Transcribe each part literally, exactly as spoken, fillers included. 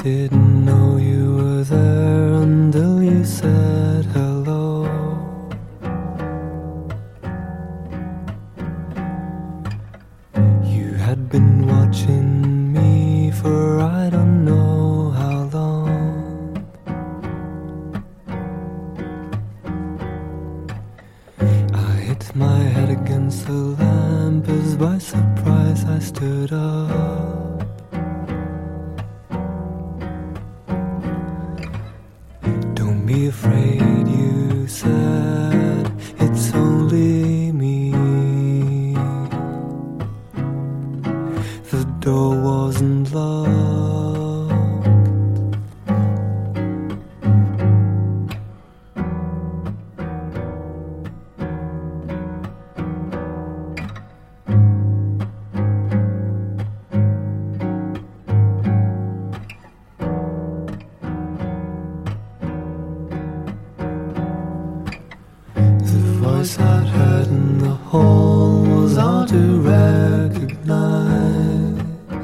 didn't know you were there until you said hello. You had been watching me for I don't know how long. I hit my head against the lamp as by surprise I stood up. Don't be afraid, you said, it's only me. The door wasn't locked. The voice I'd heard in the hall was hard to recognize.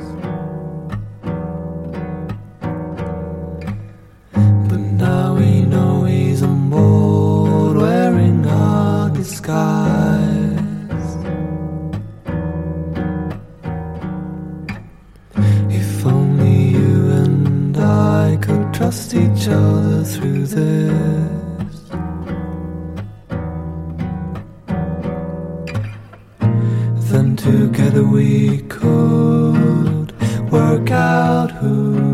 But now we know he's on board wearing our disguise. If only you and I could trust each other through this. Then together we could work out who